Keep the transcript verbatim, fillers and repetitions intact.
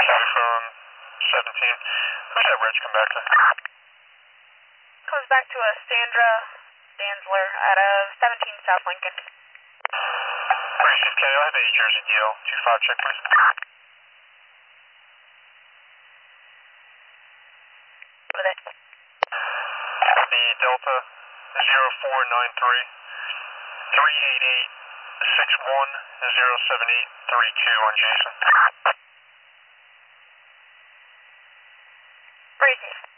from seventeen. Who's that Reg come back to? Comes back to a Sandra Danzler at a seventeen South Lincoln. Receive K, I have a Jersey D L, two five, check please. What is it? The Delta zero four nine three, three eight eight, six one, zero seven eight, three two on Jason. Receive.